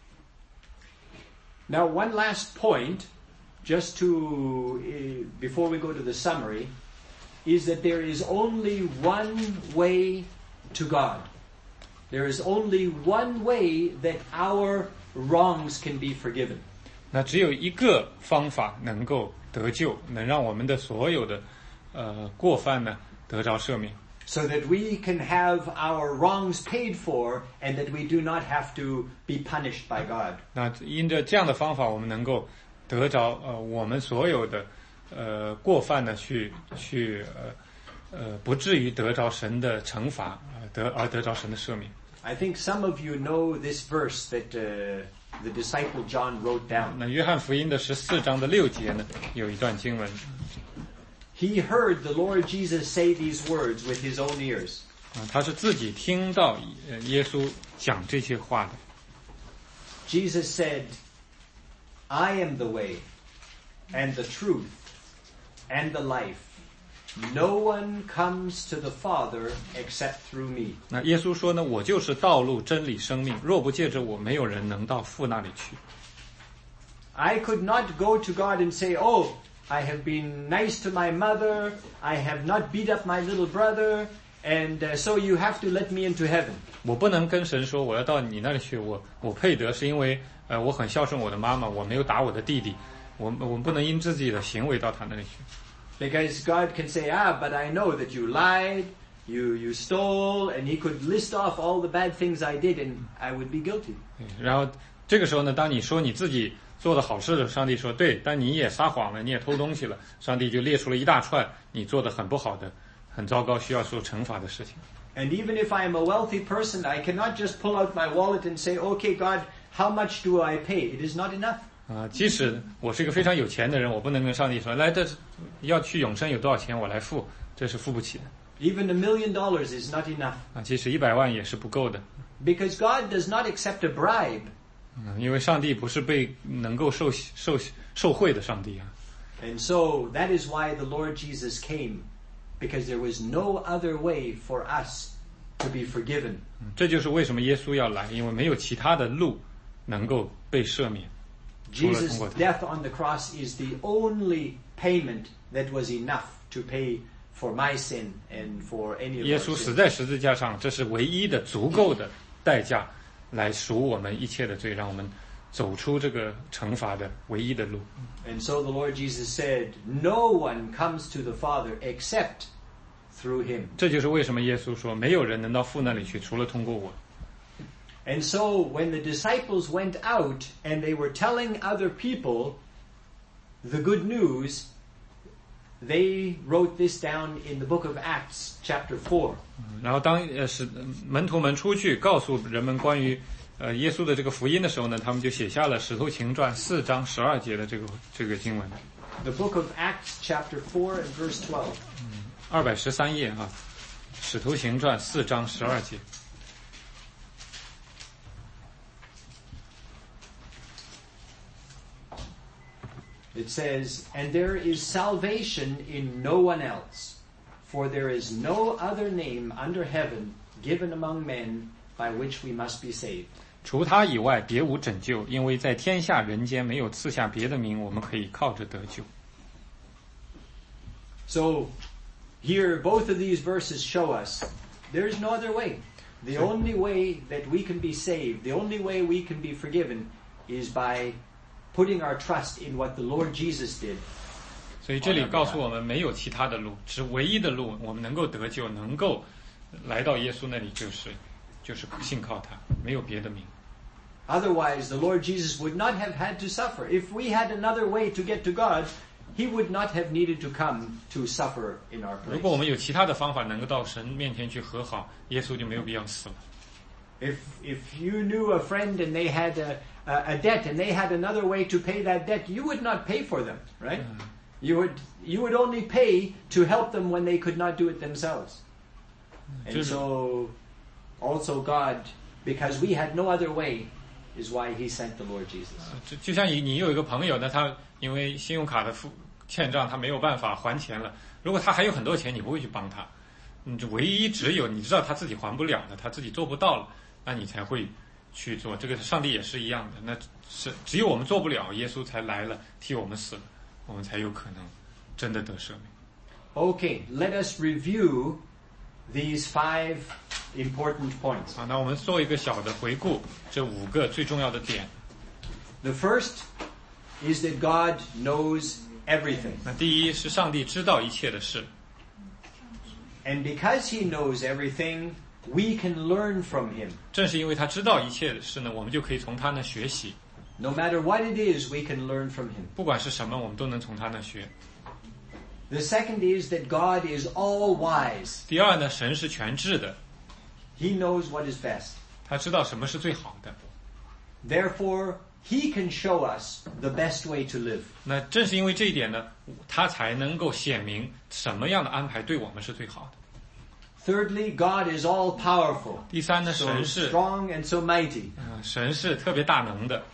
S2: Now, one last point, just to, uh, before we go to the summary, is that there is only one way to God. There is only one way that our wrongs can be forgiven.
S1: 那只有一个方法能够得救，能让我们的所有的呃过犯呢得着赦免。
S2: So that we can have our wrongs paid for and that we do not have to be punished by God.
S1: 那因着这样的方法，我们能够得着呃我们所有的呃过犯呢去去呃呃不至于得着神的惩罚，呃得而得着神的赦免。
S2: I think some of you know this verse that uh, the disciple John wrote down.
S1: 那约翰福音的十四章的六节呢，有一段经文。
S2: He heard the Lord Jesus say these words with his own ears.
S1: 啊，他是自己听到呃耶稣讲这些话的。
S2: Jesus said, I am the way and the truth and the life. No one comes to the Father except through me.
S1: 那耶稣说呢，我就是道路、真理、生命，若不借着我，没有人能到父那里去。
S2: I could not go to God and say, oh, I have been nice to my mother, I have not beat up my little brother, and uh, so you have to let me into heaven.
S1: 我不能跟神说我要到你那里去，我我配得，是因为呃我很孝顺我的妈妈，我没有打我的弟弟，我我们不能因自己的行为到他那里去。
S2: Because God can say, ah, but I know that you lied, you you stole, and He could list off all the bad things I did, and I would be guilty.
S1: 然后这个时候呢，当你说你自己做的好事的，上帝说对，但你也撒谎了，你也偷东西了，上帝就列出了一大串你做的很不好的、很糟糕、需要受惩罚的事情。
S2: And even if I am a wealthy person, I cannot just pull out my wallet and say, okay, God, how much do I pay? It is not enough.
S1: 啊，即使我是一个非常有钱的人，我不能跟上帝说，来，这要去永生有多少钱我来付，这是付不起的。
S2: Even a million dollars is not enough.
S1: 啊，即使一百万也是不够的。
S2: Because God does not accept a bribe.
S1: 嗯，因为上帝不是被能够受受受贿的上帝啊。
S2: And so that is why the Lord Jesus came, because there was no other way for us to be forgiven.
S1: 这就是为什么耶稣要来，因为没有其他的路能够被赦免。
S2: Jesus' death on the cross is the only payment that was enough to pay for my sin and for any of
S1: 耶
S2: our
S1: 稣死
S2: sins.
S1: 在十字架上，这是唯一的足够的代价，来赎我们一切的罪，让我们走出这个惩罚的唯一的路。
S2: And so the Lord Jesus said, no one comes to the Father except through him.
S1: 这就是为什么耶稣说，没有人能到父那里去，除了通过我。
S2: And so when the disciples went out and they were telling other people the good news, they wrote this down in the book of Acts, chapter four.
S1: 然后当呃使门徒们出去告诉人们关于呃耶稣的这个福音的时候呢，他们就写下了《使徒行传》四章十二节的这个这个经文。
S2: The book of Acts, chapter four and verse twelve.
S1: 二百十三页啊，《使徒行传》四章十二节。
S2: It says, and there is salvation in no one else, for there is no other name under heaven given among men by which we must be saved.
S1: 除他以外，别无拯救，因为在天下人间没有赐下别的名，我们可以靠着得救。
S2: So, here both of these verses show us there is no other way. The only way that we can be saved, the only way we can be forgiven, is by putting our trust in what the Lord Jesus did.
S1: 所以这里告诉我们，没有其他的路，只唯一的路，我们能够得救，能够来到耶稣那里，就是就是信靠他，没有别的名。
S2: Otherwise, the Lord Jesus would not have had to suffer. If we had another way to get to God, He would not have needed to come to suffer in our
S1: 如果我
S2: place.
S1: 们有其他的方法能够到神面前去和好，耶稣就没有必要死了。
S2: If if you knew a friend and they had a, a, a debt and they had another way to pay that debt, you would not pay for them, right? You would you would only pay to help them when they could not do it themselves. And so, also God, because we had no other way, is why He sent the Lord Jesus.
S1: 就就像你你有一个朋友呢，他因为信用卡的付欠账，他没有办法还钱了。如果他还有很多钱，你不会去帮他。 你唯一只有你知道他自己还不了的，他自己做不到了，那你才会去做。这个上帝也是一样的，那是只有我们做不了，耶稣才来了替我们死了，我们才有可能真的得赦免。
S2: Okay, let us review these five important points.
S1: 好，那我们做一个小的回顾，这五个最重要的点。
S2: The first is that God knows everything.
S1: 那第一是上帝知道一切的事，
S2: And because he knows everything, we can learn from him.
S1: 正是因为他知道一切的事呢，我们就可以从他那学习。
S2: No matter what it is, we can learn from him.
S1: 不管是什么，我们都能从他那学。
S2: The second is that God is all wise.
S1: 第二呢，神是全智的，
S2: He knows what is best.
S1: 他知道什么是最好的。
S2: Therefore, he can show us the best way to live.
S1: 那正是因为这一点呢，他才能够显明什么样的安排对我们是最好的。
S2: Thirdly, God is all powerful.
S1: 第三呢，
S2: So
S1: 神是
S2: strong and so mighty.
S1: 呃神是特别大能的，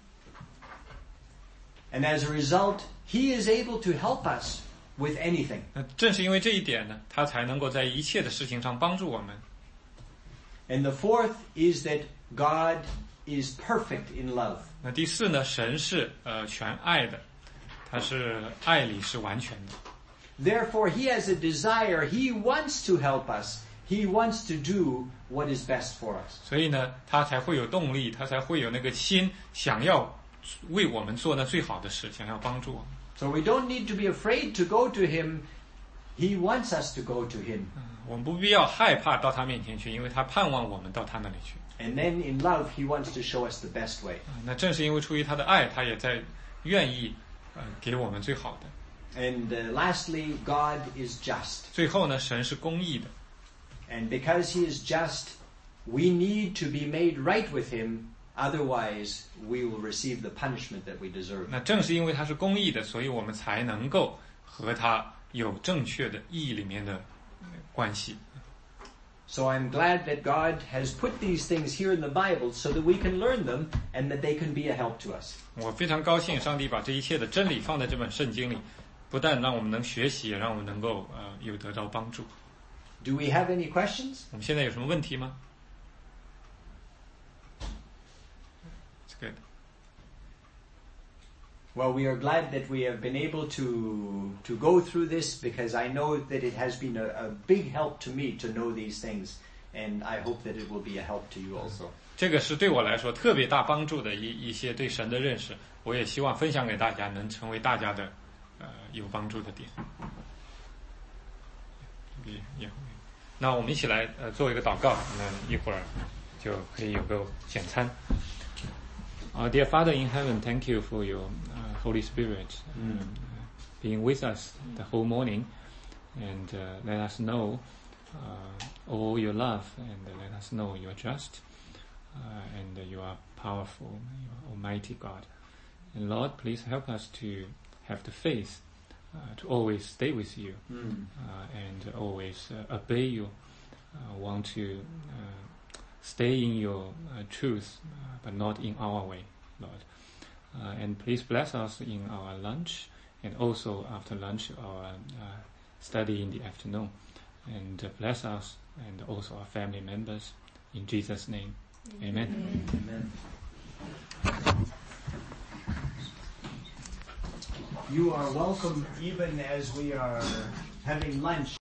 S2: And as a result, he is able to help us with anything.
S1: 那正是因为这一点呢，他才能够在一切的事情上帮助我们。
S2: And the fourth is that God is perfect in love.
S1: 那第四呢，神是呃全爱的，他是爱里是完全的。
S2: Therefore, he has a desire. He wants to help us. He wants to do what is best for us.
S1: 所以呢，他才会有动力，他才会有那个心，想要为我们做那最好的事，想要帮助我们。
S2: So we don't need to be afraid to go to him. He wants us to go to him.
S1: 我们不必要害怕到他面前去，因为他盼望我们到他那里去。
S2: And then in love, he wants to show us the best way.
S1: 那正是因为出于他的爱，他也在愿意呃给我们最好的。
S2: And uh, lastly, God is just.
S1: 最后呢，神是公义的。
S2: And because he is just, we need to be made right with him. Otherwise, we will receive the punishment that we deserve.
S1: 那正是因为他是公义的，所以我们才能够和他有正确的意义里面的关系。
S2: So I'm glad that God has put these things here in the Bible so that we can learn them and that they can be a help to us.
S1: 我非常高兴，上帝把这一切的真理放在这本圣经里，不但让我们能学习，也让我们能够呃有得到帮助。
S2: Do we have any questions?
S1: 我们现在有什么问题吗？这个
S2: Well, we are glad that we have been able to to go through this because I know that it has been a, a big help to me to know these things, and I hope that it will be a help to you also.
S1: 这个是对我来说特别大帮助的一一些对神的认识，我也希望分享给大家，能成为大家的呃有帮助的点。也也那我们一起来呃做一个祷告，那一会儿就可以有个简餐。Uh, dear Father in heaven, thank you for your uh, Holy Spirit um, being with us the whole morning, and uh, let us know uh, all your love, and uh, let us know you are just, uh, and uh, you are powerful, you are Almighty God. And Lord, please help us to have the faith uh, to always stay with you
S2: Mm.
S1: uh, and always uh, obey you, uh, want to uh, stay in your uh, truth, uh, but not in our way, Lord. Uh, and please bless us in our lunch, and also after lunch, our uh, study in the afternoon. And uh, bless us and also our family members. In Jesus' name, amen.
S2: Amen. You are welcome even as we are having lunch.